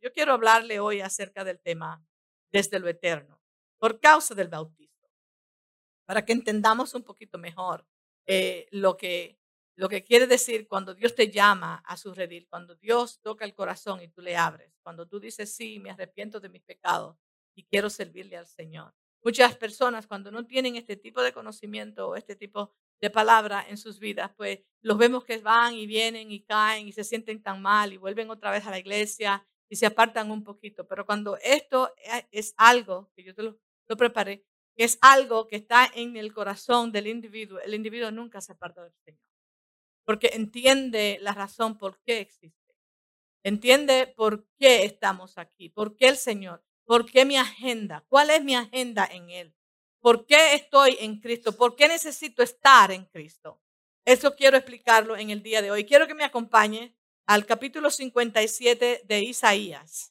Yo quiero hablarle hoy acerca del tema desde lo eterno, por causa del bautismo, para que entendamos un poquito mejor lo que quiere decir cuando Dios te llama a su redil, cuando Dios toca el corazón y tú le abres, cuando tú dices, sí, me arrepiento de mis pecados y quiero servirle al Señor. Muchas personas cuando no tienen este tipo de conocimiento o este tipo de palabra en sus vidas, pues los vemos que van y vienen y caen y se sienten tan mal y vuelven otra vez a la iglesia y se apartan un poquito. Pero cuando esto es algo que yo te lo preparé, que es algo que está en el corazón del individuo, el individuo nunca se aparta del Señor, porque entiende la razón por qué existe, entiende por qué estamos aquí, por qué el Señor, por qué mi agenda, cuál es mi agenda en Él. ¿Por qué estoy en Cristo? ¿Por qué necesito estar en Cristo? Eso quiero explicarlo en el día de hoy. Quiero que me acompañe al capítulo 57 de Isaías.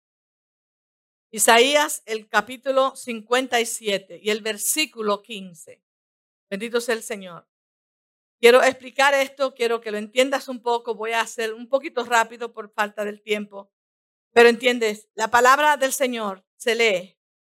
Isaías, el capítulo 57 y el versículo 15. Bendito sea el Señor. Quiero explicar esto, quiero que lo entiendas un poco. Voy a hacer un poquito rápido por falta del tiempo. Pero entiendes, la palabra del Señor se lee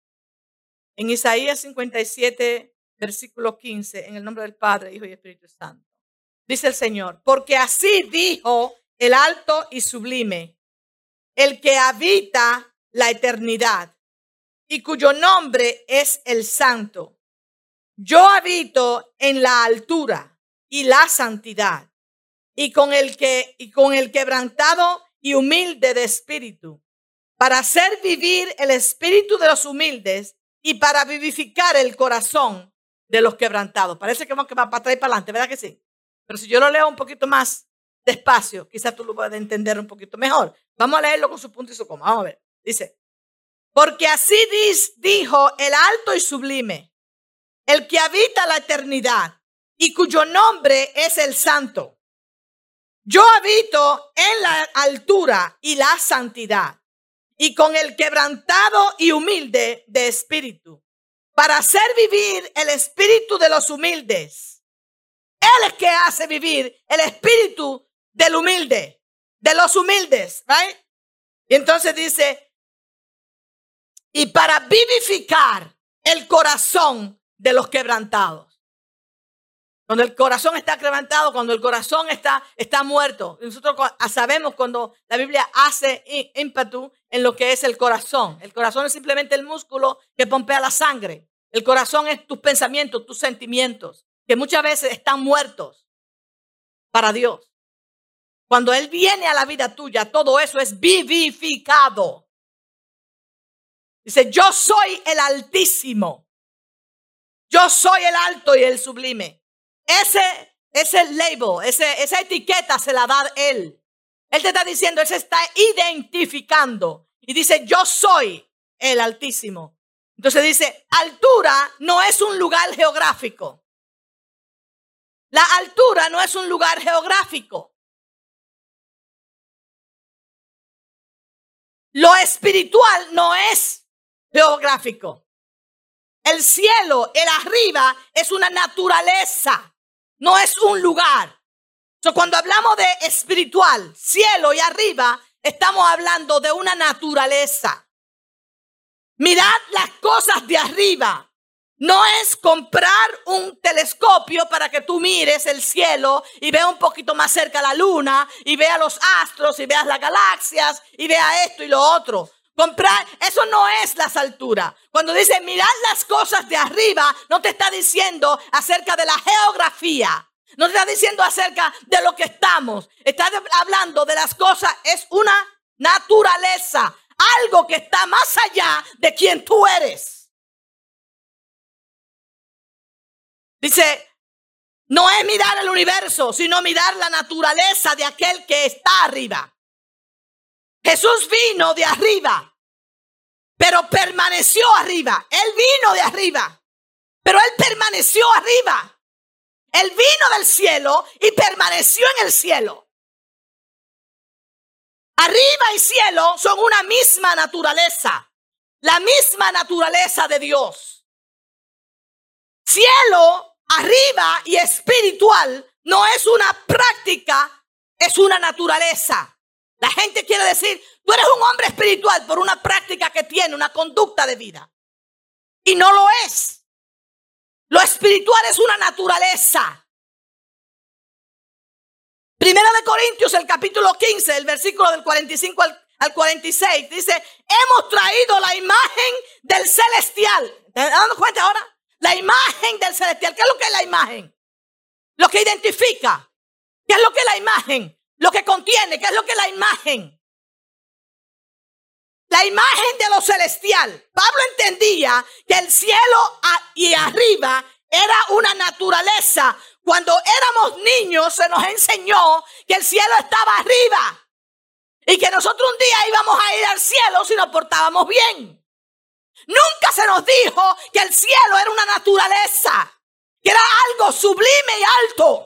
en Isaías 57, versículo 15, en el nombre del Padre, Hijo y Espíritu Santo. Dice el Señor, porque así dijo el alto y sublime, el que habita la eternidad y cuyo nombre es el Santo. Yo habito en la altura y la santidad y con el quebrantado y humilde de espíritu, para hacer vivir el espíritu de los humildes y para vivificar el corazón de los quebrantados. Parece que va para atrás y para adelante, ¿verdad que sí? Pero si yo lo leo un poquito más despacio, quizás tú lo puedas entender un poquito mejor. Vamos a leerlo con su punto y su coma. Vamos a ver. Dice, porque así dijo el alto y sublime, el que habita la eternidad y cuyo nombre es el Santo. Yo habito en la altura y la santidad y con el quebrantado y humilde de espíritu, para hacer vivir el espíritu de los humildes. Él es que hace vivir el espíritu del humilde, de los humildes, right? Y entonces dice, y para vivificar el corazón de los quebrantados. Cuando el corazón está quebrantado, cuando el corazón está muerto. Nosotros sabemos cuando la Biblia hace ímpetu en lo que es el corazón. El corazón es simplemente el músculo que pompea la sangre. El corazón es tus pensamientos, tus sentimientos, que muchas veces están muertos para Dios. Cuando Él viene a la vida tuya, todo eso es vivificado. Dice, yo soy el Altísimo. Yo soy el alto y el sublime. Ese label, esa etiqueta se la da Él. Él te está diciendo, Él se está identificando. Y dice, yo soy el Altísimo. Entonces dice, altura no es un lugar geográfico. La altura no es un lugar geográfico. Lo espiritual no es geográfico. El cielo, el arriba, es una naturaleza. No es un lugar. Cuando hablamos de espiritual, cielo y arriba, estamos hablando de una naturaleza. Mirad las cosas de arriba. No es comprar un telescopio para que tú mires el cielo y veas un poquito más cerca la luna y veas los astros y veas las galaxias y veas esto y lo otro. Comprar, eso no es las alturas. Cuando dice mirad las cosas de arriba, no te está diciendo acerca de la geografía. No te está diciendo acerca de lo que estamos. Está hablando de las cosas, es una naturaleza. Algo que está más allá de quien tú eres. Dice, no es mirar el universo, sino mirar la naturaleza de aquel que está arriba. Jesús vino de arriba, pero permaneció arriba. Él vino de arriba, pero Él permaneció arriba. Él vino del cielo y permaneció en el cielo. Arriba y cielo son una misma naturaleza, la misma naturaleza de Dios. Cielo, arriba y espiritual no es una práctica, es una naturaleza. La gente quiere decir, tú eres un hombre espiritual. espiritual por una práctica que tiene, una conducta de vida. Y no lo es. Lo espiritual es una naturaleza. Primera de Corintios, el capítulo 15, el versículo del 45 al 46, dice, hemos traído la imagen del celestial. ¿Te estás dando cuenta ahora? La imagen del celestial. ¿Qué es lo que es la imagen? Lo que identifica. ¿Qué es lo que es la imagen? Lo que contiene. ¿Qué es lo que es la imagen? La imagen de lo celestial. Pablo entendía que el cielo y arriba era una naturaleza. Cuando éramos niños se nos enseñó que el cielo estaba arriba. Y que nosotros un día íbamos a ir al cielo si nos portábamos bien. Nunca se nos dijo que el cielo era una naturaleza, que era algo sublime y alto.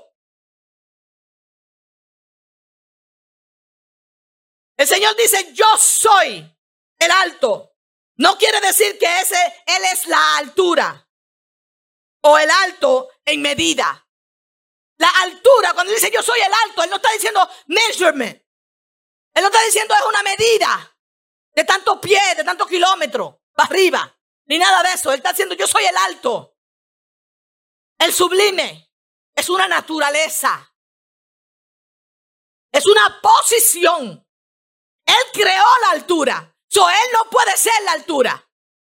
El Señor dice, yo soy el alto. No quiere decir que Él es la altura o el alto en medida. La altura, cuando dice yo soy el alto, Él no está diciendo measurement. Él no está diciendo es una medida de tantos pies, de tantos kilómetros para arriba, ni nada de eso. Él está diciendo yo soy el alto. El sublime es una naturaleza. Es una posición. Él creó la altura. Él no puede ser la altura.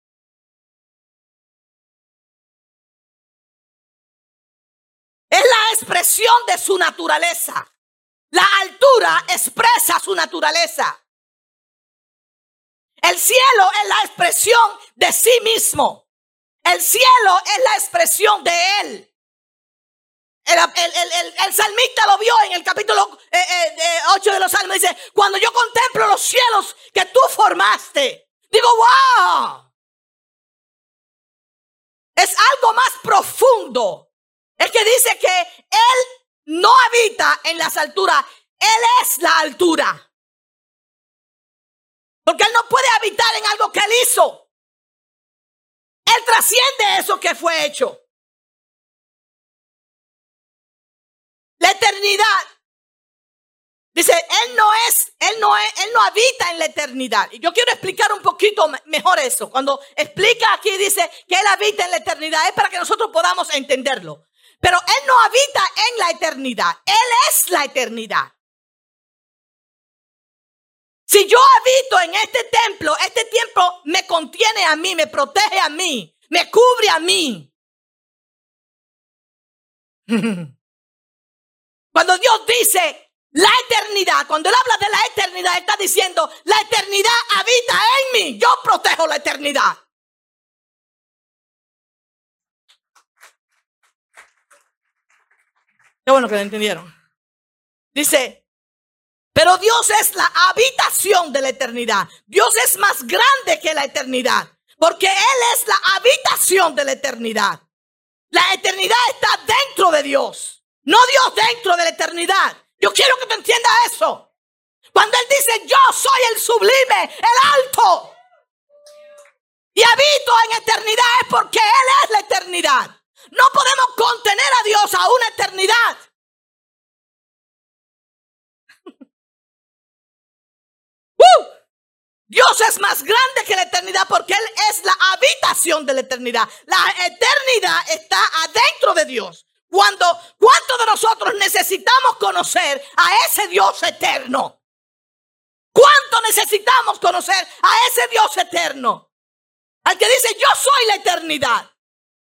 Es la expresión de su naturaleza. La altura expresa su naturaleza. El cielo es la expresión de sí mismo. El cielo es la expresión de Él. El salmista lo vio en el capítulo 8 de los Salmos. Dice, cuando yo contemplo los cielos que tú formaste, digo, wow. Es algo más profundo. Es que dice que Él no habita en las alturas. Él es la altura. Porque Él no puede habitar en algo que Él hizo. Él trasciende eso que fue hecho. La eternidad. Dice, Él no habita en la eternidad. Y yo quiero explicar un poquito mejor eso. Cuando explica aquí, dice que Él habita en la eternidad, es para que nosotros podamos entenderlo. Pero Él no habita en la eternidad. Él es la eternidad. Si yo habito en este templo me contiene a mí, me protege a mí, me cubre a mí. Cuando Dios dice la eternidad, cuando Él habla de la eternidad, está diciendo la eternidad habita en mí. Yo protejo la eternidad. Qué bueno que lo entendieron. Dice, pero Dios es la habitación de la eternidad. Dios es más grande que la eternidad, porque Él es la habitación de la eternidad. La eternidad está dentro de Dios, no Dios dentro de la eternidad. Yo quiero que tú entiendas eso. Cuando Él dice yo soy el sublime, el alto, y habito en eternidad, es porque Él es la eternidad. No podemos contener a Dios a una eternidad. Dios es más grande que la eternidad porque Él es la habitación de la eternidad. La eternidad está adentro de Dios. ¿Cuántos de nosotros necesitamos conocer a ese Dios eterno? ¿Cuánto necesitamos conocer a ese Dios eterno? Al que dice yo soy la eternidad.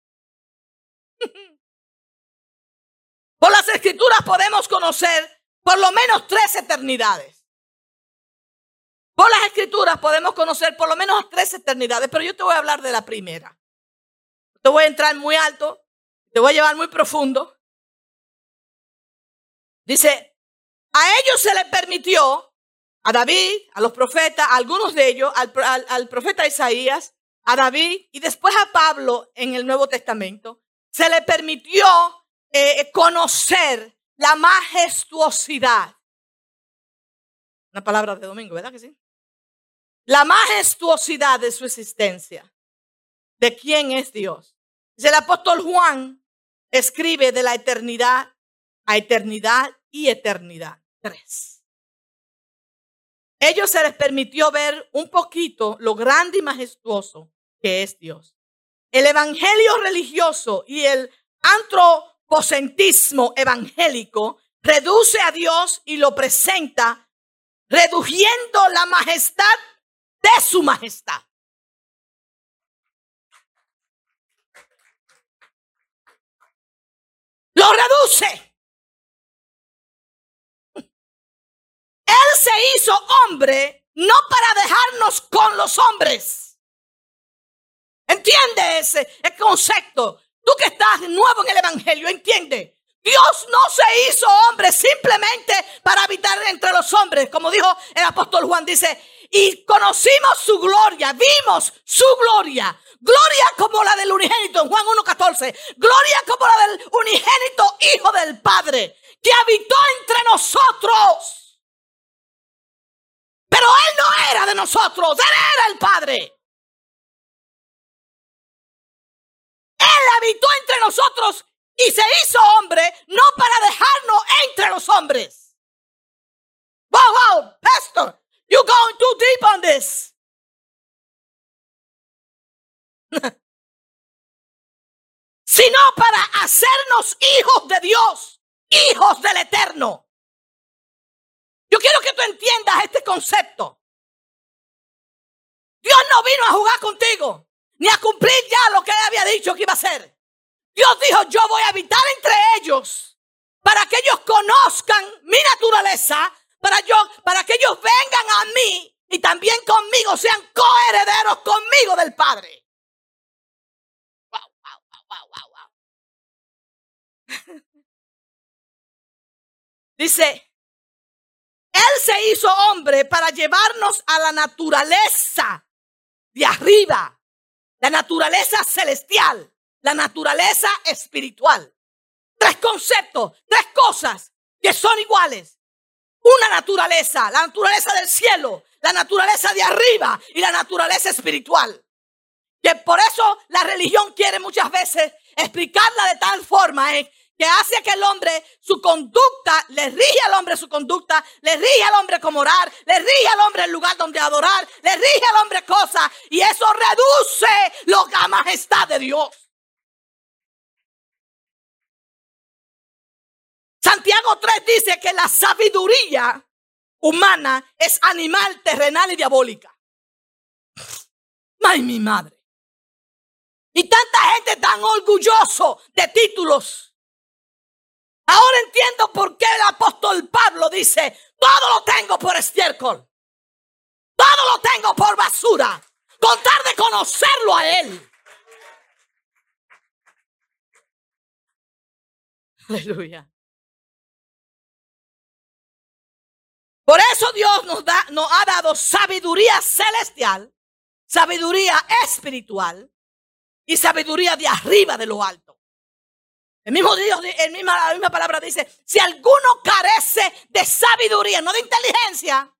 Por las Escrituras podemos conocer por lo menos 3 eternidades. Por las Escrituras podemos conocer por lo menos 3 eternidades, pero yo te voy a hablar de la primera. Te voy a entrar muy alto, te voy a llevar muy profundo. Dice, a ellos se les permitió, a David, a los profetas, a algunos de ellos, al profeta Isaías, a David y después a Pablo en el Nuevo Testamento, se le permitió conocer la majestuosidad. Una palabra de domingo, ¿verdad que sí? La majestuosidad de su existencia, de quién es Dios. El apóstol Juan escribe de la eternidad a eternidad y eternidad. 3. ellos se les permitió ver un poquito lo grande y majestuoso que es Dios. El evangelio religioso y el antropocentrismo evangélico reduce a Dios y lo presenta reduciendo la majestad de su majestad. Lo reduce. Él se hizo hombre no para dejarnos con los hombres. ¿Entiende ese concepto? Tú que estás nuevo en el evangelio, entiende. Dios no se hizo hombre simplemente para habitar entre los hombres. Como dijo el apóstol Juan, dice, y conocimos su gloria, vimos su gloria. Gloria como la del unigénito, en Juan 1:14. Gloria como la del unigénito Hijo del Padre, que habitó entre nosotros. Pero Él no era de nosotros, Él era el Padre. Él habitó entre nosotros y se hizo hombre no para dejarnos entre los hombres. Wow, pastor, you're going too deep on this. Sino para hacernos hijos de Dios, hijos del Eterno. Yo quiero que tú entiendas este concepto. Dios no vino a jugar contigo, ni a cumplir ya lo que Él había dicho que iba a hacer. Dios dijo, yo voy a habitar entre ellos para que ellos conozcan mi naturaleza, para que ellos vengan a mí y también conmigo sean coherederos conmigo del Padre. Wow. Dice, Él se hizo hombre para llevarnos a la naturaleza de arriba, la naturaleza celestial, la naturaleza espiritual. Tres conceptos, tres cosas que son iguales. Una naturaleza, la naturaleza del cielo, la naturaleza de arriba y la naturaleza espiritual. Que por eso la religión quiere muchas veces explicarla de tal forma que hace que el hombre, su conducta, le rige al hombre su conducta, le rige al hombre cómo orar, le rige al hombre el lugar donde adorar, le rige al hombre cosas, y eso reduce la majestad de Dios. Santiago 3 dice que la sabiduría humana es animal, terrenal y diabólica. Ay, mi madre. Y tanta gente tan orgulloso de títulos. Ahora entiendo por qué el apóstol Pablo dice, todo lo tengo por estiércol. Todo lo tengo por basura. Con tal de conocerlo a Él. Aleluya. Por eso Dios nos ha dado sabiduría celestial, sabiduría espiritual y sabiduría de arriba de lo alto. El mismo Dios, la misma palabra dice, si alguno carece de sabiduría, no de inteligencia,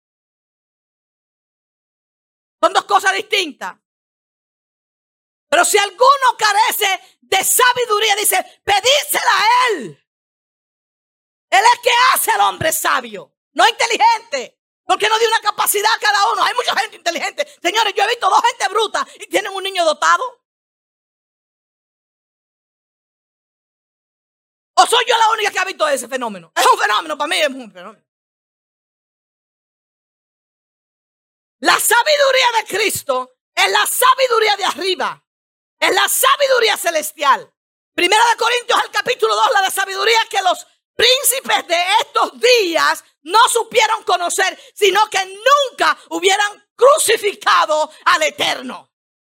son dos cosas distintas. Pero si alguno carece de sabiduría, dice, pedírsela a Él. Él es que hace al hombre sabio. No inteligente, porque no dio una capacidad a cada uno. Hay mucha gente inteligente. Señores, yo he visto dos gente bruta y tienen un niño dotado. ¿O soy yo la única que ha visto ese fenómeno? Es un fenómeno, para mí es un fenómeno. La sabiduría de Cristo es la sabiduría de arriba. Es la sabiduría celestial. Primera de Corintios, el capítulo 2, la de sabiduría que los príncipes de estos días no supieron conocer, sino que nunca hubieran crucificado al Eterno.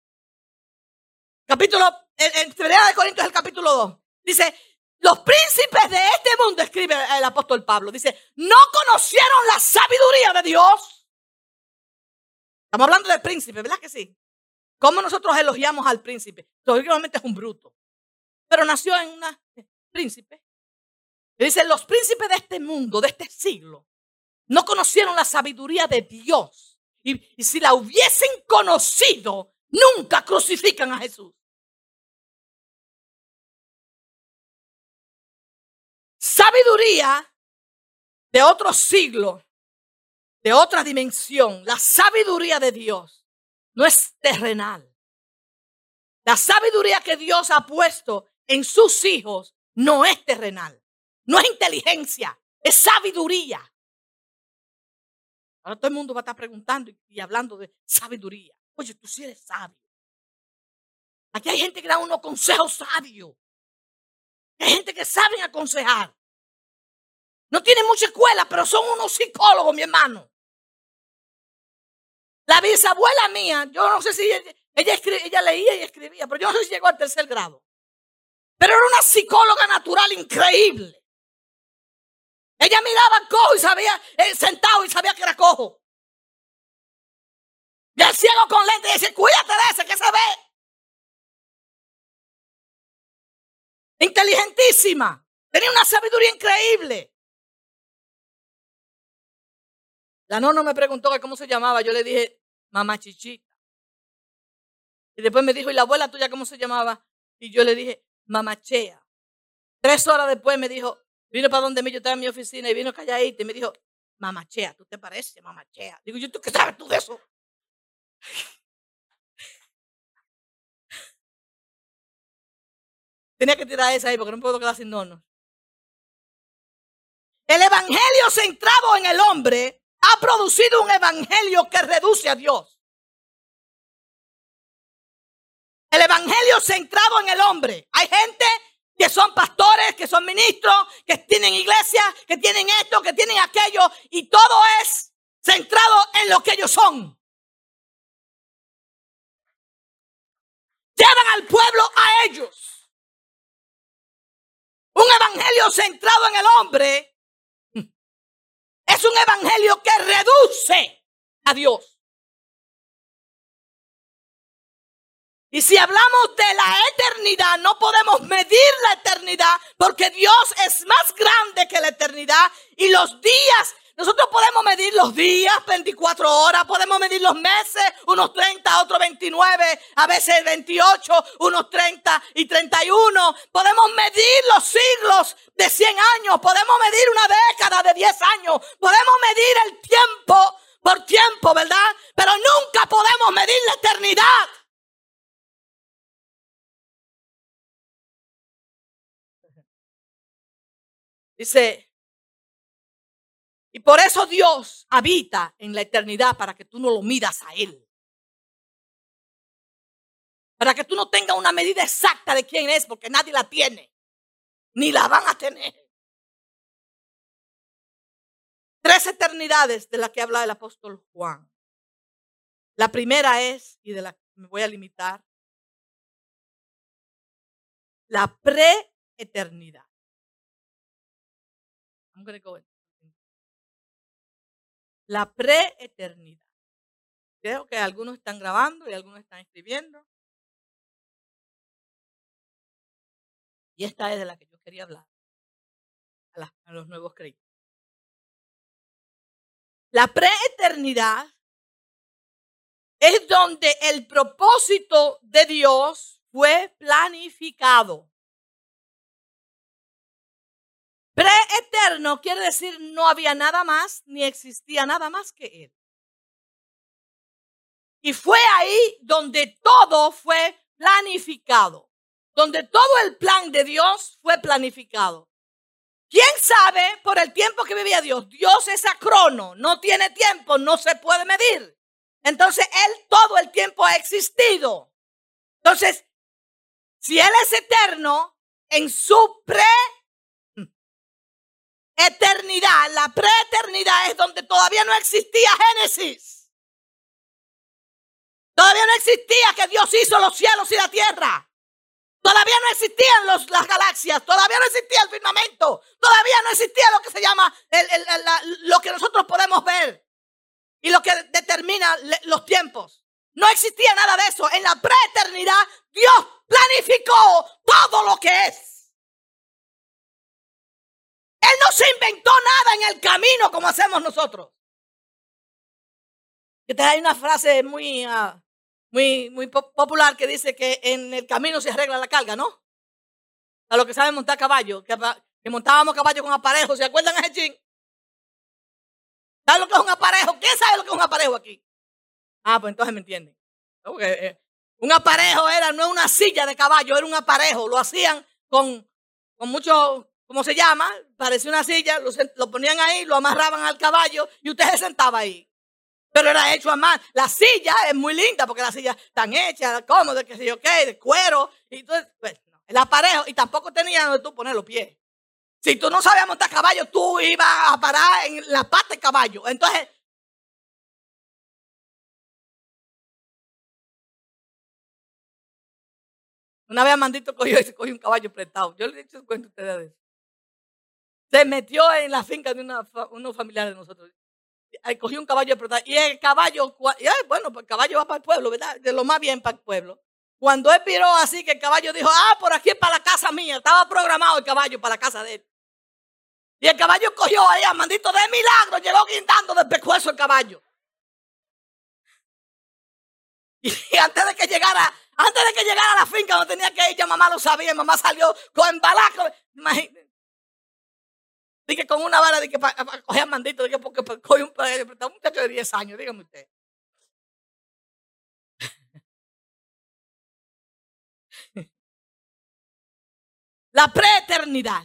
En Primera de Corintios, el capítulo 2, dice, los príncipes de este mundo, escribe el apóstol Pablo, dice, no conocieron la sabiduría de Dios. Estamos hablando de príncipe, ¿verdad que sí? ¿Cómo nosotros elogiamos al príncipe? Lógicamente es un bruto, pero nació en una príncipe. Dice, los príncipes de este mundo, de este siglo, no conocieron la sabiduría de Dios. Y si la hubiesen conocido, nunca crucifican a Jesús. Sabiduría de otro siglo de otra dimensión. La sabiduría de Dios no es terrenal. La sabiduría que Dios ha puesto en sus hijos no es terrenal. No es inteligencia, es sabiduría. Ahora todo el mundo va a estar preguntando y hablando de sabiduría. Oye, tú sí eres sabio. Aquí hay gente que da unos consejos sabios. Hay gente que sabe aconsejar. No tienen mucha escuela, pero son unos psicólogos, mi hermano. La bisabuela mía, yo no sé si ella leía y escribía, pero yo no sé si llegó al 3er grado. Pero era una psicóloga natural increíble. Ella miraba al cojo y sabía, sentado y sabía que era cojo. Y el ciego con lente y dice, cuídate de ese que se ve. Inteligentísima. Tenía una sabiduría increíble. La nona me preguntó que cómo se llamaba. Yo le dije, mamá Chichita. Y después me dijo, ¿y la abuela tuya cómo se llamaba? Y yo le dije, mamá Chea. 3 horas después me dijo, vino para donde mí, yo estaba en mi oficina y vino calladita y me dijo, mamá Chea, ¿tú te pareces, mamá Chea? Digo, ¿tú qué sabes tú de eso? Tenía que tirar esa ahí porque no puedo quedar sin nonos. El evangelio centrado en el hombre ha producido un evangelio que reduce a Dios. El evangelio centrado en el hombre. Hay gente que son pastores, que son ministros, que tienen iglesias, que tienen esto, que tienen aquello, y todo es centrado en lo que ellos son. Llevan al pueblo a ellos. Un evangelio centrado en el hombre es un evangelio que reduce a Dios. Y si hablamos de la eternidad, no podemos medir la eternidad porque Dios es más grande que la eternidad. Y los días, nosotros podemos medir los días, 24 horas, podemos medir los meses, unos 30, otros 29, a veces 28, unos 30 y 31. Podemos medir los siglos de 100 años, podemos medir una década de 10 años, podemos medir el tiempo por tiempo, ¿verdad? Pero nunca podemos medir la eternidad. Dice, y por eso Dios habita en la eternidad para que tú no lo midas a Él. Para que tú no tengas una medida exacta de quién es, porque nadie la tiene, ni la van a tener. 3 eternidades de las que habla el apóstol Juan. La primera es, y de la que me voy a limitar, la preeternidad. I'm going to go in. La preeternidad. Creo que algunos están grabando y algunos están escribiendo. Y esta es de la que yo quería hablar a los nuevos creyentes. La preeternidad es donde el propósito de Dios fue planificado. Preeterno quiere decir no había nada más ni existía nada más que Él. Y fue ahí donde todo fue planificado, donde todo el plan de Dios fue planificado. ¿Quién sabe por el tiempo que vivía Dios? Dios es acrono, no tiene tiempo, no se puede medir. Entonces Él todo el tiempo ha existido. Entonces, si Él es eterno, en su eternidad, la preeternidad es donde todavía no existía Génesis. Todavía no existía que Dios hizo los cielos y la tierra. Todavía no existían las galaxias, todavía no existía el firmamento, todavía no existía lo que se llama lo que nosotros podemos ver y lo que determina los tiempos. No existía nada de eso. En la preeternidad Dios planificó todo lo que es. Él no se inventó nada en el camino como hacemos nosotros. Hay una frase muy popular que dice que en el camino se arregla la carga, ¿no? A los que saben montar caballo, que montábamos caballo con aparejos, ¿se acuerdan de ese chin? ¿Sabe lo que es un aparejo? ¿Quién sabe lo que es un aparejo aquí? Ah, pues entonces me entienden. Okay. Un aparejo no una silla de caballo, era un aparejo. Lo hacían con mucho, ¿cómo se llama? Parecía una silla, lo ponían ahí, lo amarraban al caballo y usted se sentaba ahí. Pero era hecho a mano. La silla es muy linda porque las sillas están hechas, cómodas, qué sé yo qué, de cuero. Y entonces, pues, no, el aparejo, y tampoco tenía donde tú poner los pies. Si tú no sabías montar caballo, tú ibas a parar en la pata de caballo. Entonces, una vez Amandito cogió un caballo prestado. Yo le he dicho el cuento a ustedes de eso. Se metió en la finca de unos familiares de nosotros. Cogió un caballo prestado. Y el caballo, bueno, pues el caballo va para el pueblo, ¿verdad? De lo más bien para el pueblo. Cuando él viró así, que el caballo dijo, por aquí es para la casa mía. Estaba programado el caballo para la casa de él. Y el caballo cogió ahí, Amandito, de milagro, llegó guindando del pescuezo el caballo. Y antes de que llegara a la finca donde tenía que ir, ya mamá lo sabía, mamá salió con embalaco. Imagínate. Dije con una vara, dije para coger a Amandito, dije porque cogió un muchacho de 10 años, dígame usted. La preeternidad.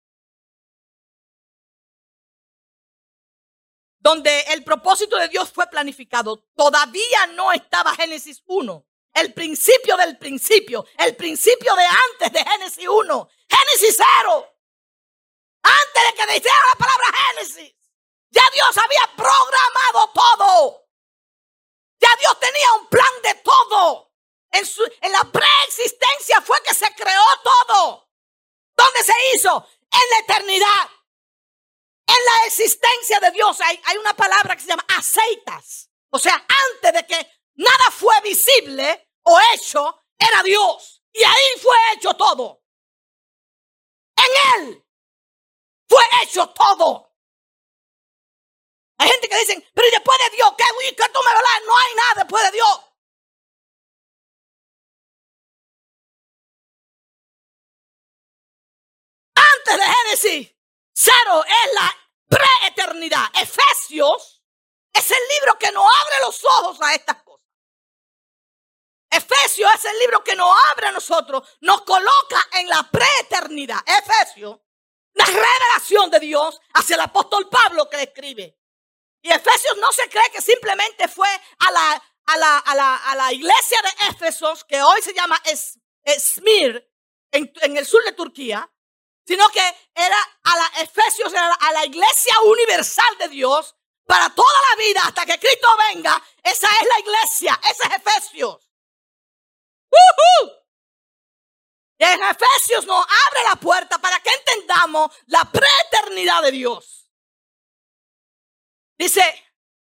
Donde el propósito de Dios fue planificado. Todavía no estaba Génesis 1. El principio del principio. El principio de antes de Génesis 1. Génesis 0. Antes de que dijera la palabra Génesis. Ya Dios había programado todo. Ya Dios tenía un plan de todo. En la preexistencia fue que se creó todo. ¿Dónde se hizo? En la eternidad. En la existencia de Dios hay una palabra que se llama aceitas. O sea, antes de que nada fue visible o hecho, era Dios. Y ahí fue hecho todo. En Él fue hecho todo. Hay gente que dicen, pero ¿y después de Dios? ¿Qué tú me hablas? No hay nada después de Dios. Antes de Génesis 0 es la preeternidad. Efesios es el libro que nos abre los ojos a estas cosas. Efesios es el libro que nos abre a nosotros, nos coloca en la preeternidad. Efesios, la revelación de Dios hacia el apóstol Pablo que le escribe. Y Efesios no se cree que simplemente fue a la iglesia de Éfesos, que hoy se llama Esmir, en el sur de Turquía, sino que era Efesios, era a la iglesia universal de Dios para toda la vida hasta que Cristo venga. Esa es la iglesia, ese es Efesios. Y en Efesios nos abre la puerta para que entendamos la preeternidad de Dios. Dice,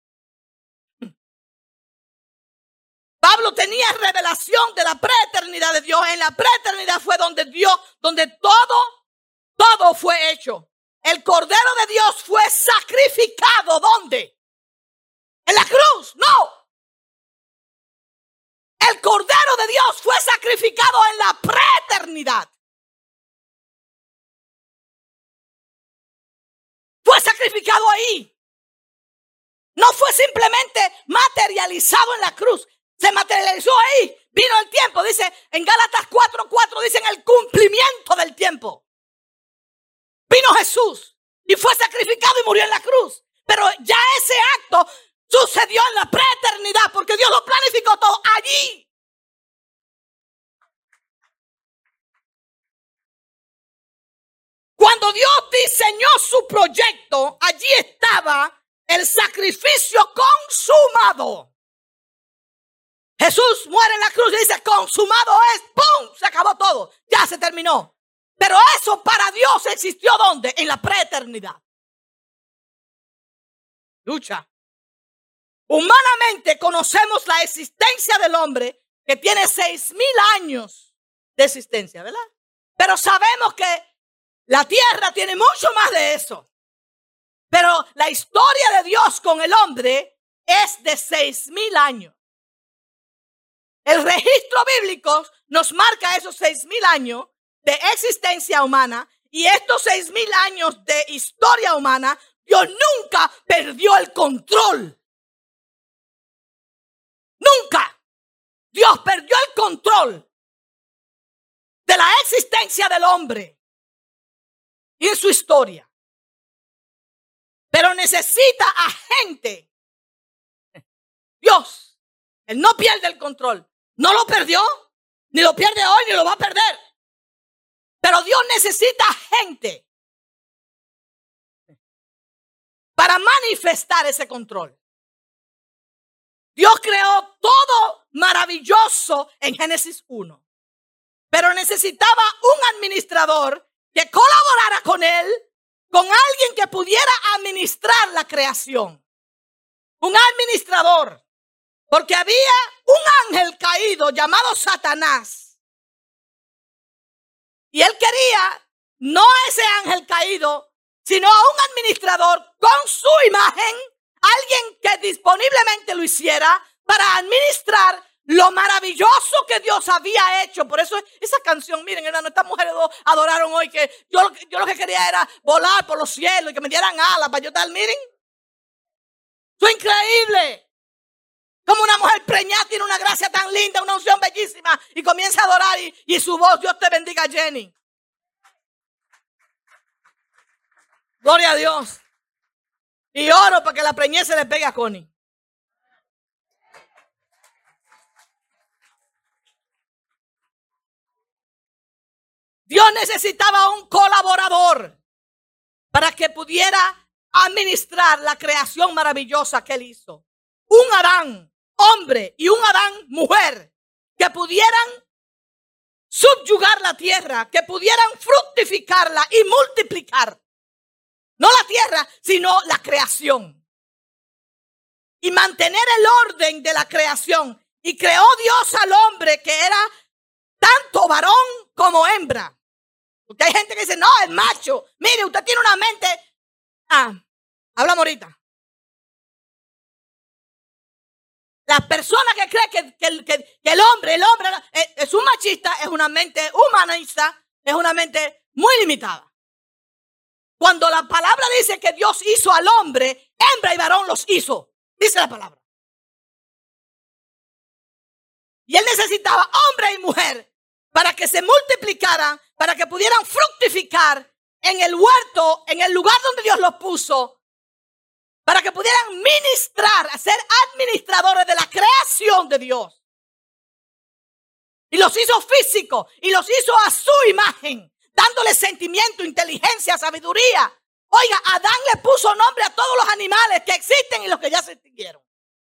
Pablo tenía revelación de la preeternidad de Dios. En la preeternidad fue donde todo fue hecho. El Cordero de Dios fue sacrificado. ¿Dónde? ¿En la cruz? No. El Cordero de Dios fue sacrificado en la preeternidad. Fue sacrificado ahí. No fue simplemente materializado en la cruz. Se materializó ahí. Vino el tiempo. Dice en Gálatas 4:4, dicen el cumplimiento del tiempo. Vino Jesús y fue sacrificado y murió en la cruz. Pero ya ese acto sucedió en la preeternidad porque Dios lo planificó todo allí. Cuando Dios diseñó su proyecto, allí estaba el sacrificio consumado. Jesús muere en la cruz y dice, consumado es, ¡pum! Se acabó todo, ya se terminó. Pero eso para Dios existió ¿dónde? En la preeternidad. Lucha. Humanamente conocemos la existencia del hombre que tiene 6,000 años de existencia, ¿verdad? Pero sabemos que la tierra tiene mucho más de eso. Pero la historia de Dios con el hombre es de 6,000 años. El registro bíblico nos marca esos 6,000 años de existencia humana y estos 6,000 años de historia humana Dios nunca perdió el control. Nunca. Dios perdió el control de la existencia del hombre y en su historia. Pero necesita a gente. Dios, Él no pierde el control. No lo perdió, ni lo pierde hoy, ni lo va a perder. Pero Dios necesita gente para manifestar ese control. Dios creó todo maravilloso en Génesis 1. Pero necesitaba un administrador que colaborara con Él, con alguien que pudiera administrar la creación. Un administrador. Porque había un ángel caído llamado Satanás. Y él quería no a ese ángel caído, sino a un administrador con su imagen, alguien que disponiblemente lo hiciera para administrar lo maravilloso que Dios había hecho. Por eso esa canción, miren, hermano, estas mujeres dos adoraron hoy que yo lo que quería era volar por los cielos y que me dieran alas para yo estar, miren. Eso es increíble. Como una mujer preñada tiene una gracia tan linda, una unción bellísima y comienza a adorar y su voz, Dios te bendiga, Jenny. Gloria a Dios. Y oro para que la preñez se le pegue a Connie. Dios necesitaba un colaborador para que pudiera administrar la creación maravillosa que Él hizo. Un Adán hombre y un Adán mujer que pudieran subyugar la tierra, que pudieran fructificarla y multiplicar. No la tierra, sino la creación. Y mantener el orden de la creación. Y creó Dios al hombre que era tanto varón como hembra. Porque hay gente que dice, no, es macho. Mire, usted tiene una mente. Hablamos ahorita. La persona que cree que el hombre es un machista, es una mente humanista, es una mente muy limitada. Cuando la palabra dice que Dios hizo al hombre, hembra y varón los hizo, dice la palabra. Y Él necesitaba hombre y mujer para que se multiplicaran, para que pudieran fructificar en el huerto, en el lugar donde Dios los puso, para que pudieran ministrar, ser administradores de la creación de Dios. Y los hizo físicos y los hizo a su imagen, dándole sentimiento, inteligencia, sabiduría. Oiga, Adán le puso nombre a todos los animales que existen y los que ya se extinguieron.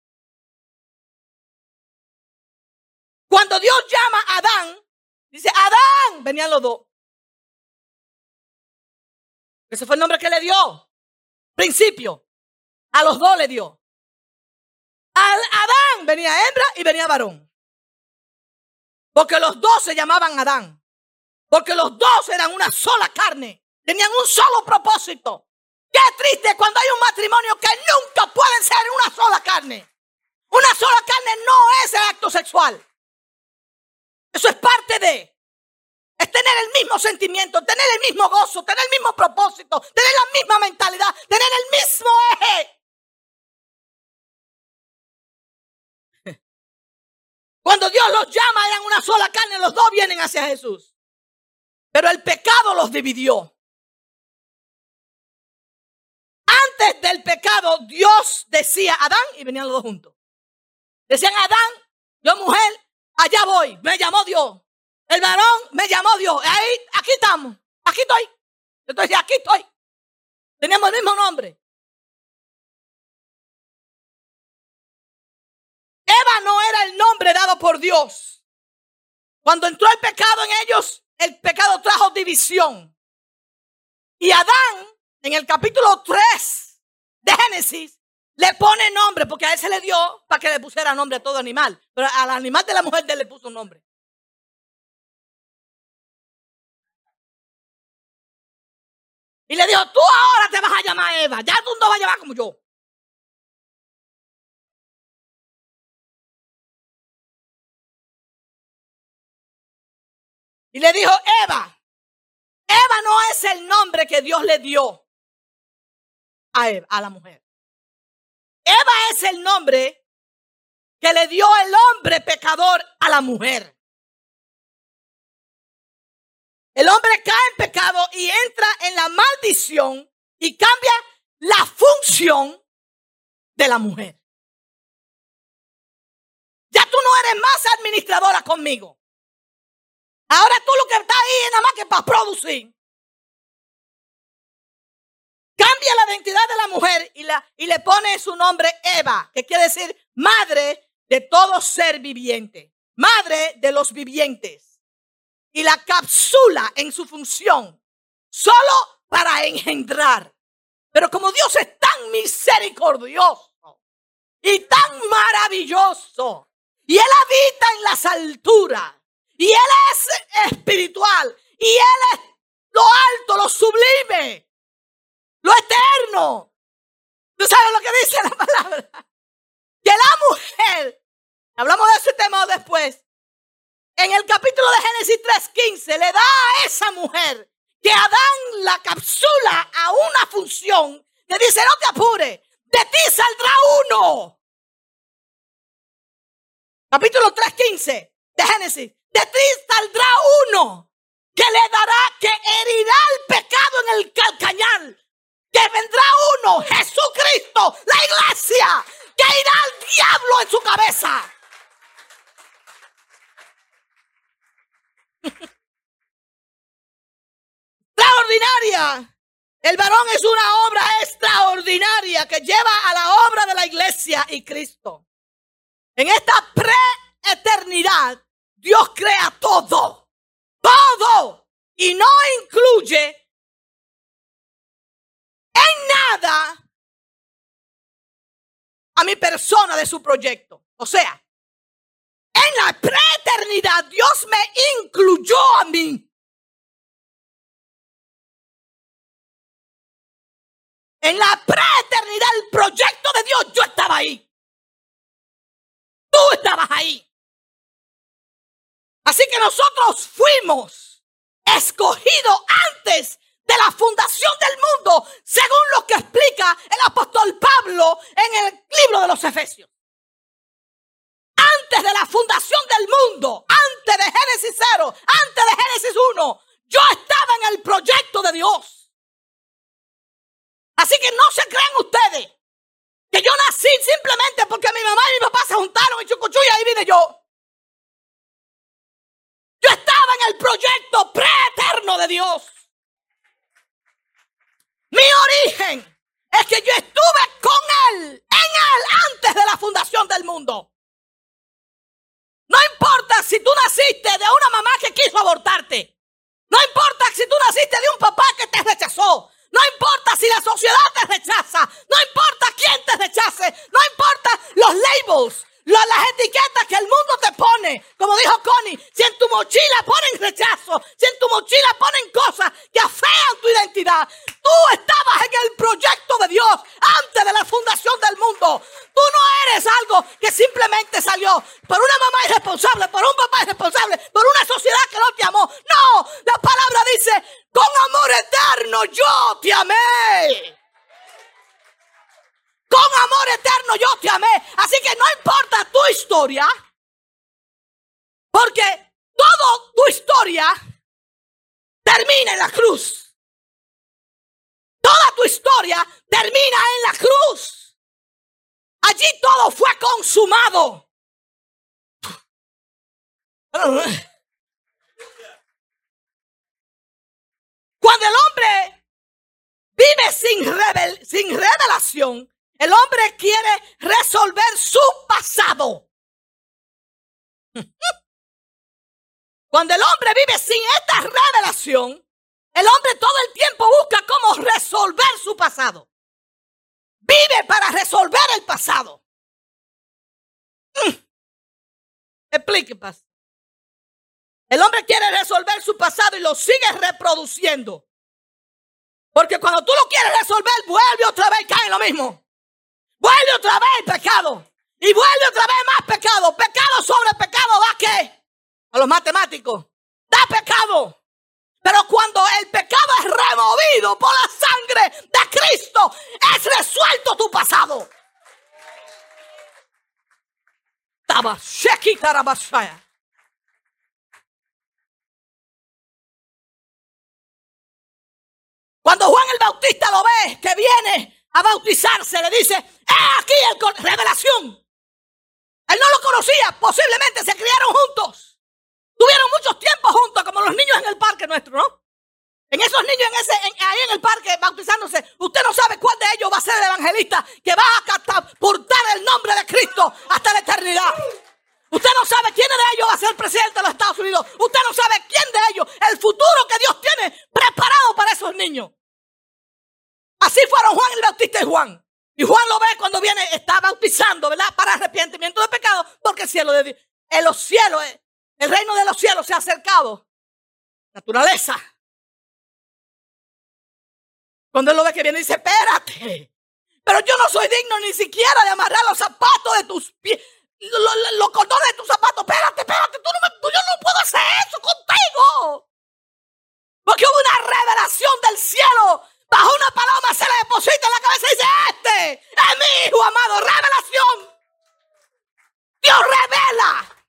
Cuando Dios llama a Adán, dice, Adán, venían los dos. Ese fue el nombre que le dio. Principio. A los dos le dio. A Adán venía hembra y venía varón. Porque los dos se llamaban Adán. Porque los dos eran una sola carne. Tenían un solo propósito. Qué triste cuando hay un matrimonio que nunca pueden ser una sola carne. Una sola carne no es el acto sexual. Eso es parte de. Es tener el mismo sentimiento, tener el mismo gozo, tener el mismo propósito, tener la misma mentalidad, tener el mismo eje. Cuando Dios los llama, eran una sola carne, los dos vienen hacia Jesús. Pero el pecado los dividió. Antes del pecado, Dios decía Adán y venían los dos juntos. Decían Adán, yo mujer, allá voy, me llamó Dios. El varón me llamó Dios. Ahí, aquí estamos, aquí estoy. Entonces, aquí estoy. Teníamos el mismo nombre. Eva no era el nombre dado por Dios. Cuando entró el pecado en ellos, el pecado trajo división. Y Adán, en el capítulo 3 de Génesis, le pone nombre, porque a él se le dio para que le pusiera nombre a todo animal. Pero al animal de la mujer de él le puso nombre. Y le dijo, tú ahora te vas a llamar Eva. Ya tú no vas a llamar como yo. Y le dijo, Eva. Eva no es el nombre que Dios le dio. a la mujer. Eva es el nombre que le dio el hombre pecador a la mujer. El hombre cae en pecado y entra en la maldición y cambia la función de la mujer. Ya tú no eres más administradora conmigo. Ahora tú lo que estás ahí es nada más que para producir. Cambia la identidad de la mujer y le pone su nombre Eva, que quiere decir madre de todo ser viviente, madre de los vivientes. Y la capsula en su función solo para engendrar. Pero como Dios es tan misericordioso y tan maravilloso, y Él habita en las alturas, y Él es espiritual, y Él es lo alto, lo sublime, lo eterno. ¿Tú sabes lo que dice la palabra? Que la mujer, hablamos de ese tema después, en el capítulo de Génesis 3:15, le da a esa mujer que Adán la capsula a una función. Le dice, no te apures, de ti saldrá uno. Capítulo 3:15 de Génesis. De ti saldrá uno que le dará, que herirá el pecado en el calcañar. Que vendrá uno, Jesucristo, la iglesia, que irá al diablo en su cabeza. Extraordinaria. El varón es una obra extraordinaria que lleva a la obra de la iglesia y Cristo. En esta preeternidad, Dios crea todo. Todo. Y no incluye en nada a mi persona de su proyecto. O sea, en la preeternidad Dios me incluyó a mí. En la preeternidad, el proyecto de Dios, yo estaba ahí. Tú estabas ahí. Así que nosotros fuimos escogidos antes de la fundación del mundo, según lo que explica el apóstol Pablo en el libro de los Efesios. Antes de la fundación del mundo, antes de Génesis 0, antes de Génesis 1, yo estaba en el proyecto de Dios. Así que no se crean ustedes que yo nací simplemente porque mi mamá y mi papá se juntaron en Chucuchuy y ahí vine yo. Yo estaba en el proyecto preeterno de Dios. Mi origen es que yo estuve con Él, en Él, antes de la fundación del mundo. No importa si tú naciste de una mamá que quiso abortarte. No importa si tú naciste de un papá que te rechazó. No importa si la sociedad te rechaza. No importa quién te rechace. No importa los labels, las etiquetas que el mundo te pone. Como dijo Connie, si en tu mochila ponen rechazo, si en tu mochila ponen cosas que afean tu identidad, tú estabas en el proyecto de Dios antes de la fundación del mundo. Tú no eres algo que simplemente salió por una mamá irresponsable, por un papá irresponsable, por una sociedad que no te amó. No, la palabra dice, con amor eterno yo te amé. Con amor eterno yo te amé. Así que no importa tu historia, porque toda tu historia termina en la cruz. Toda tu historia termina en la cruz. Allí todo fue consumado. Cuando el hombre vive sin revelación, el hombre quiere resolver su pasado. Cuando el hombre vive sin esta revelación, el hombre todo el tiempo busca cómo resolver su pasado. Vive para resolver el pasado. Explique, pastor. El hombre quiere resolver su pasado y lo sigue reproduciendo. Porque cuando tú lo quieres resolver, vuelve otra vez y cae en lo mismo. Vuelve otra vez el pecado. Y vuelve otra vez más pecado. Pecado sobre pecado da ¿qué? A los matemáticos. Da pecado. Pero cuando el pecado es removido por la sangre sangre de Cristo es resuelto tu pasado. Cuando Juan el Bautista lo ve, que viene a bautizarse, le dice, aquí revelación. Él no lo conocía, posiblemente se criaron juntos. Tuvieron muchos tiempos juntos, como los niños en el parque nuestro, ¿no? En esos niños ahí en el parque bautizándose, usted no sabe cuál de ellos va a ser el evangelista que va a catapultar el nombre de Cristo hasta la eternidad. Usted no sabe quién de ellos va a ser presidente de los Estados Unidos. Usted no sabe quién de ellos, el futuro que Dios tiene preparado para esos niños. Así fueron Juan el Bautista y Juan. Y Juan lo ve cuando está bautizando, ¿verdad? Para arrepentimiento de pecado, porque el cielo de los cielos, el reino de los cielos se ha acercado. Naturaleza. Cuando él lo ve que viene, dice, espérate. Pero yo no soy digno ni siquiera de amarrar los zapatos de tus pies. Los cordones de tus zapatos. Espérate. Yo no puedo hacer eso contigo. Porque hubo una revelación del cielo. Bajo una paloma se le deposita en la cabeza y dice, este es mi hijo amado. Revelación. Dios revela.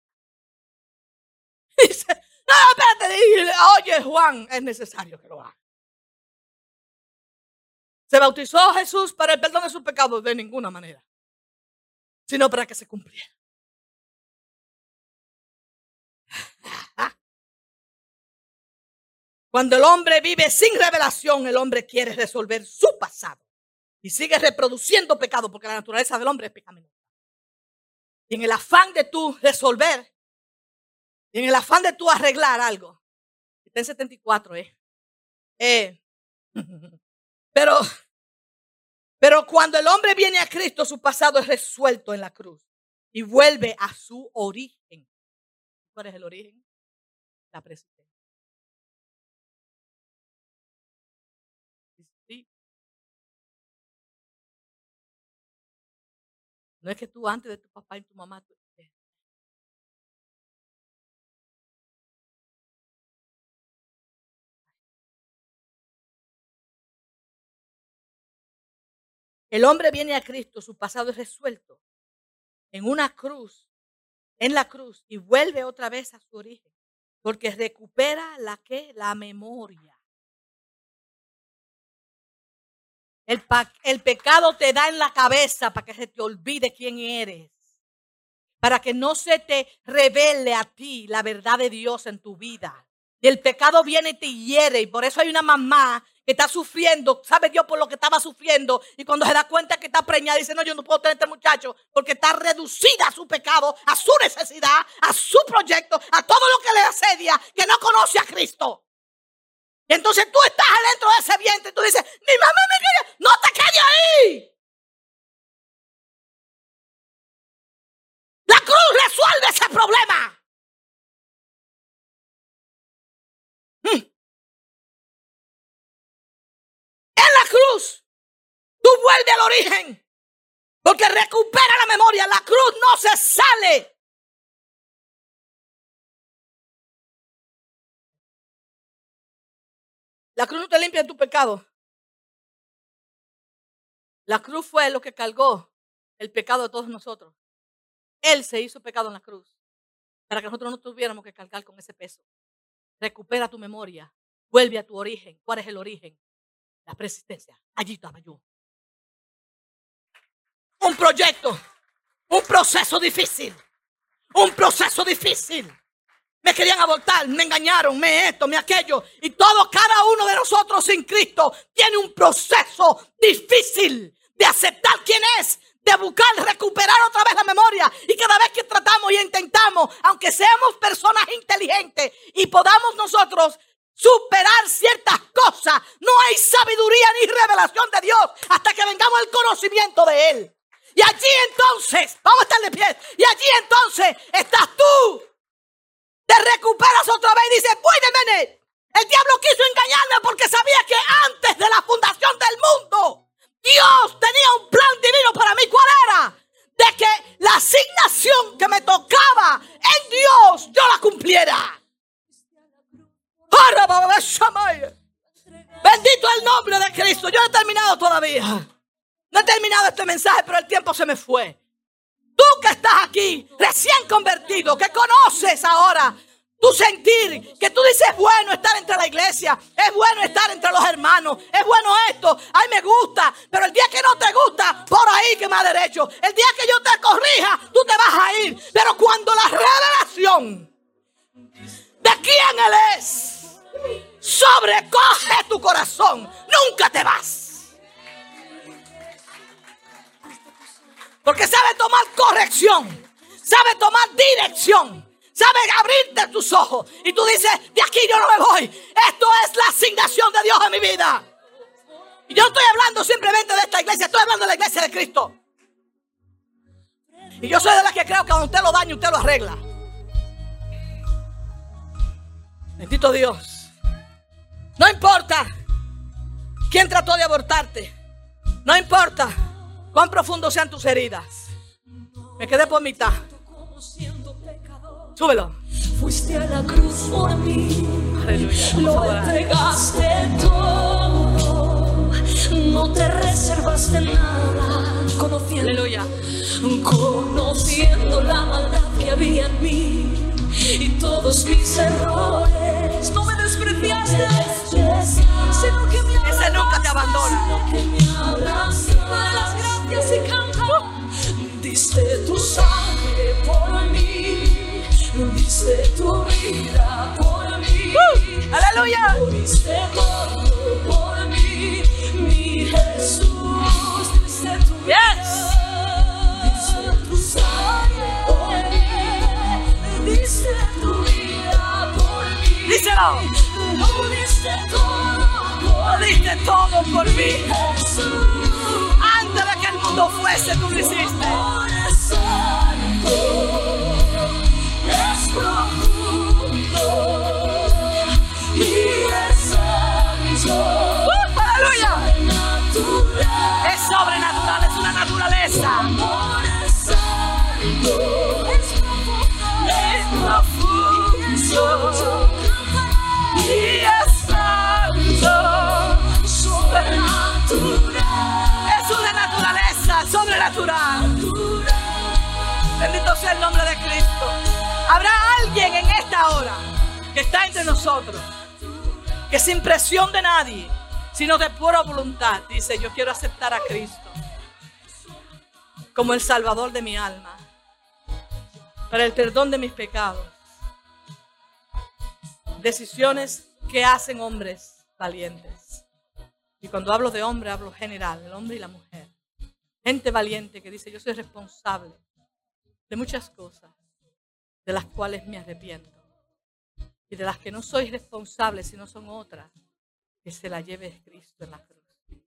Dice, no, espérate. Dile, oye, Juan, es necesario que lo haga. ¿Se bautizó Jesús para el perdón de sus pecados? De ninguna manera. Sino para que se cumpliera. Cuando el hombre vive sin revelación, el hombre quiere resolver su pasado. Y sigue reproduciendo pecado porque la naturaleza del hombre es pecaminosa. Y en el afán de tú resolver, y en el afán de tú arreglar algo. Está en 74, Pero cuando el hombre viene a Cristo, su pasado es resuelto en la cruz y vuelve a su origen. ¿Cuál es el origen? La presencia. ¿Sí? No es que tú antes de tu papá y tu mamá. El hombre viene a Cristo, su pasado es resuelto en una cruz, en la cruz, y vuelve otra vez a su origen, porque recupera la memoria. El pecado te da en la cabeza para que se te olvide quién eres, para que no se te revele a ti la verdad de Dios en tu vida. Y el pecado viene y te hiere, y por eso hay una mamá que está sufriendo, sabe Dios por lo que estaba sufriendo, y cuando se da cuenta que está preñada dice, no, yo no puedo tener este muchacho porque está reducida a su pecado, a su necesidad, a su proyecto, a todo lo que le asedia, que no conoce a Cristo. Y entonces tú estás adentro de ese vientre y tú dices, mi mamá me quiere, no te quedes ahí. La cruz resuelve ese problema. En la cruz, tú vuelves al origen, porque recupera la memoria. La cruz no se sale. La cruz no te limpia de tu pecado. La cruz fue lo que cargó el pecado de todos nosotros. Él se hizo pecado en la cruz para que nosotros no tuviéramos que cargar con ese peso. Recupera tu memoria. Vuelve a tu origen. ¿Cuál es el origen? La persistencia. Allí estaba yo. Un proyecto. Un proceso difícil. Un proceso difícil. Me querían abortar, me engañaron, me esto, me aquello. Y cada uno de nosotros sin Cristo tiene un proceso difícil de aceptar quién es, de buscar, recuperar otra vez la memoria. Y cada vez que tratamos y intentamos, aunque seamos personas inteligentes y podamos nosotros superar ciertas cosas, no hay sabiduría ni revelación de Dios hasta que vengamos al conocimiento de Él. Y allí entonces, vamos a estar de pie, y allí entonces estás tú. Te recuperas otra vez y dices, wait a minute. El diablo quiso engañarme porque sabía que antes de la fundación del mundo, Dios tenía un plan divino para mí. ¿Cuál era? De que la asignación que me tocaba en Dios, yo la cumpliera. Bendito el nombre de Cristo. Yo no he terminado todavía. No he terminado este mensaje, pero el tiempo se me fue. Tú que estás aquí, recién convertido, que conoces ahora tu sentir, que tú dices, es bueno estar entre la iglesia, es bueno estar entre los hermanos, es bueno esto, ay me gusta, pero el día que no te gusta, por ahí que más derecho, el día que yo te corrija, tú te vas a ir, pero cuando la revelación de quién Él es sobrecoge tu corazón, nunca te vas, porque sabe tomar corrección, sabe tomar dirección, sabe abrirte tus ojos. Y tú dices, de aquí yo no me voy. Esto es la asignación de Dios en mi vida. Y yo no estoy hablando simplemente de esta iglesia. Estoy hablando de la iglesia de Cristo. Y yo soy de las que creo que cuando usted lo daña, usted lo arregla. Bendito Dios. No importa quién trató de abortarte. No importa cuán profundos sean tus heridas. Me quedé por mitad. Súbelo. Fuiste a la cruz por mí. Aleluya. Lo entregaste todo. No te reservaste nada. Aleluya. Conociendo la maldad que había en mí y todos mis errores. No me despreciaste, sino que me abrazaste. Ese nunca te abandona. Sino que me abrazaste. Dale las gracias y canta. Diste tu sangre por mí. Diste tu vida por mí. Aleluya. Diste todo por mí, mi Jesús. Diste tu vida. Diste tu sangre por mí. Diste tu vida por mí. Díselo. Lo diste todo. Lo diste todo por mí. Jesús. Antes de que el mundo fuese, tú lo hiciste. Es profundo y es santo. Aleluya. Sobrenatural. Es sobrenatural, es una naturaleza. Amor es santo. Es profundo Y es santo. Sobrenatural. Es una naturaleza sobrenatural. Bendito sea el nombre de Cristo. Habrá alguien en esta hora que está entre nosotros, que sin presión de nadie, sino de pura voluntad, dice, yo quiero aceptar a Cristo como el Salvador de mi alma, para el perdón de mis pecados. Decisiones que hacen hombres valientes. Y cuando hablo de hombre, hablo general, el hombre y la mujer. Gente valiente que dice, yo soy responsable de muchas cosas de las cuales me arrepiento y de las que no soy responsable, sino son otras, que se la lleve Cristo en la cruz.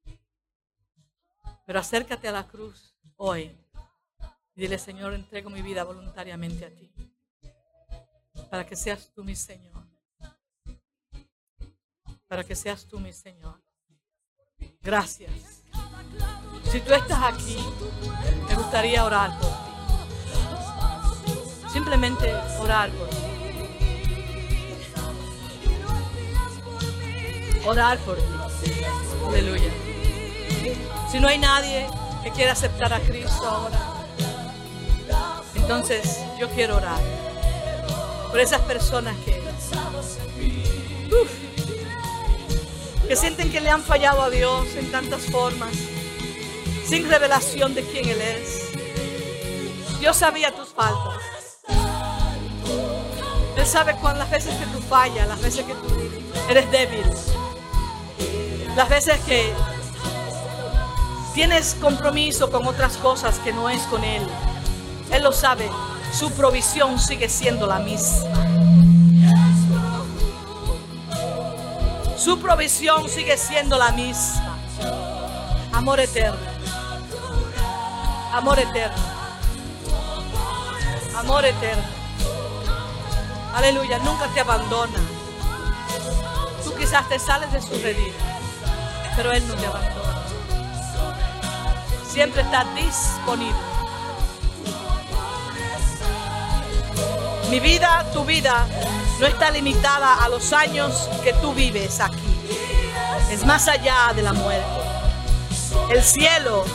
Pero acércate a la cruz hoy y dile, Señor, entrego mi vida voluntariamente a ti, para que seas tú mi Señor, para que seas tú mi Señor. Gracias. Si tú estás aquí, me gustaría orar por ti. Simplemente orar por ti. Orar por ti. Aleluya. Si no hay nadie que quiera aceptar a Cristo ahora, entonces yo quiero orar por esas personas que sienten que le han fallado a Dios en tantas formas, sin revelación de quién Él es. Dios sabía tus faltas. Él sabe las veces que tú fallas, las veces que tú eres débil, las veces que tienes compromiso con otras cosas que no es con Él. Él lo sabe. Su provisión sigue siendo la misma. Su provisión sigue siendo la misma. Amor eterno. Amor eterno. Amor eterno. Aleluya, nunca te abandona. Tú quizás te sales de su redil, pero Él no te abandona. Siempre está disponible. Mi vida, tu vida, no está limitada a los años que tú vives aquí. es más allá de la muerte. El cielo,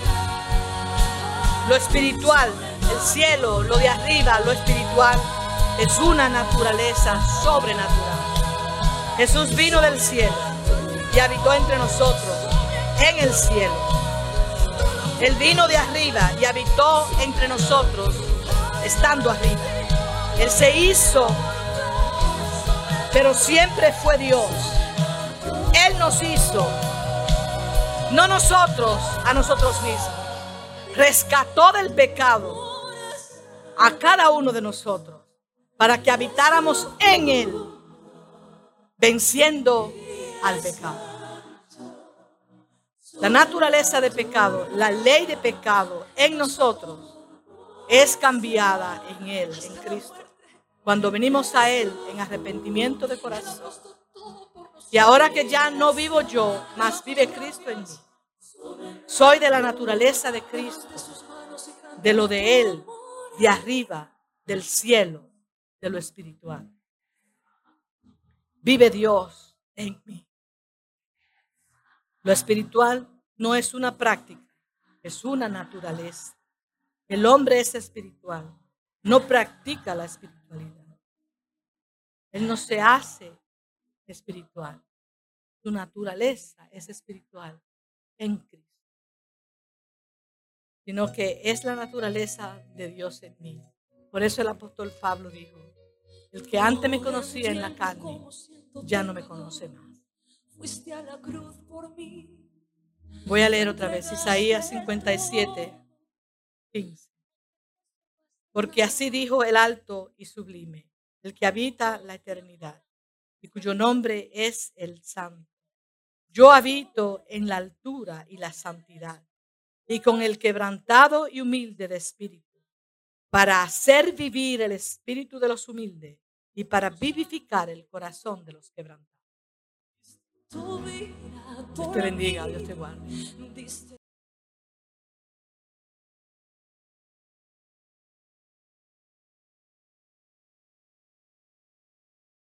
lo espiritual, el cielo, lo de arriba, lo espiritual, es una naturaleza sobrenatural. Jesús vino del cielo y habitó entre nosotros en el cielo. Él vino de arriba y habitó entre nosotros estando arriba. Él se hizo, pero siempre fue Dios. Él nos hizo, no nosotros a nosotros mismos. Rescató del pecado a cada uno de nosotros para que habitáramos en Él, venciendo al pecado. La naturaleza de pecado, la ley de pecado en nosotros es cambiada en Él, en Cristo. Cuando venimos a Él en arrepentimiento de corazón. Y ahora que ya no vivo yo, mas vive Cristo en mí. Soy de la naturaleza de Cristo, de lo de Él, de arriba, del cielo, de lo espiritual. Vive Dios en mí. Lo espiritual no es una práctica, es una naturaleza. El hombre es espiritual, no practica la espiritualidad. Él no se hace espiritual. Su naturaleza es espiritual en Cristo. Sino que es la naturaleza de Dios en mí. Por eso el apóstol Pablo dijo, el que antes me conocía en la carne, ya no me conoce más. Fuiste a la cruz por mí. Voy a leer otra vez Isaías 57, 15. Porque así dijo el alto y sublime, el que habita la eternidad y cuyo nombre es el Santo. Yo habito en la altura y la santidad y con el quebrantado y humilde de espíritu, para hacer vivir el espíritu de los humildes y para vivificar el corazón de los quebrantados. Dios te bendiga, Dios te guarde.